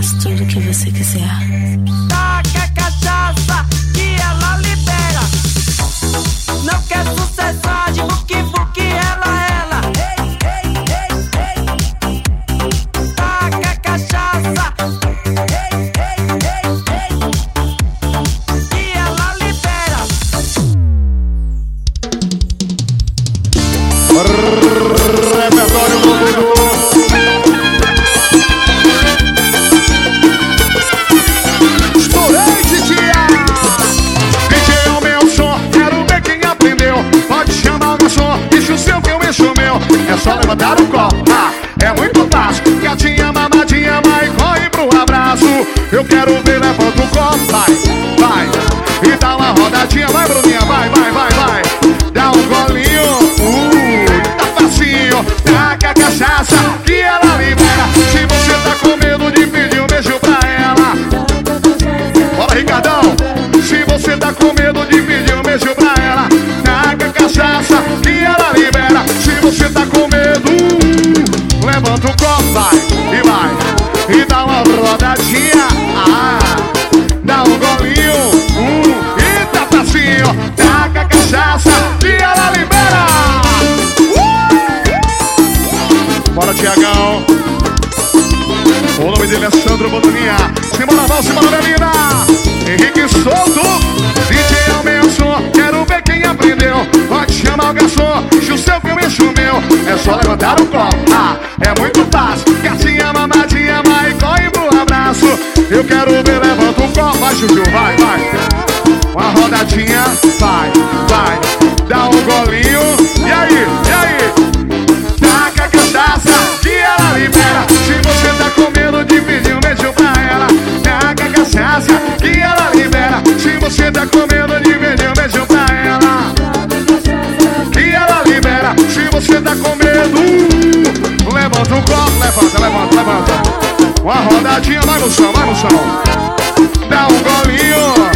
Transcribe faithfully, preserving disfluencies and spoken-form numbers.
faço tudo o que você quiser. Taca a cachaça que ela libera. Não quer sucessar de buque, buque, ela, ela. Ei, ei, ei, ei. Taca a cachaça. Ei, ei, ei, ei. Que ela libera. Repertório do Dudu. Estourei, titia. D J é o meu som, quero ver quem aprendeu. Pode chamar o garçom, deixa o seu que eu encho o meu. É só levantar o copo, ah, é muito fácil. Gatinha, mamadinha, vai, corre pro abraço. Eu quero ver, levanta o copo, vai, vai. E dá uma rodadinha, vai, Bruninha, vai, vai, vai, vai. Dá um golinho, uh, tá facinho. Taca a cachaça que ela libera. Se você tá com medo de pedir um beijo pra ela, bora, Ricardão. Se você tá com medo de pedir um beijo pra ela, taca a cachaça que ela libera. Se você tá com medo, uh, levanta o copo, vai, e vai. E dá uma rodadinha, ah, dá um golinho, uh, e tá facinho. Taca a cachaça que ela libera. Bora, Tiagão. O nome dele é Sandro Bodoninha. Simbora, Val, simbora, Belina. Henrique Souto. D J é o meu som, quero ver quem aprendeu. Pode chamar o garçom, enche o seu que eu encho o meu. É só levantar o copo, ah, é muito fácil. Gatinha, mamadinha, vai, corre pro abraço. Eu quero ver, levanta o copo, vai, Juju, vai, vai. Uma rodadinha, vai, vai. Dá um golinho, e aí, e aí? Taca a cachaça que ela libera. Se você tá com medo de pedir um beijo pra ela, taca a cachaça que ela libera. Se você tá com medo de pedir um beijo pra ela, que ela libera. Se você tá com medo, uh, levanta o copo, levanta, levanta, levanta. Uma rodadinha, vai no chão, vai no chão. Dá um golinho.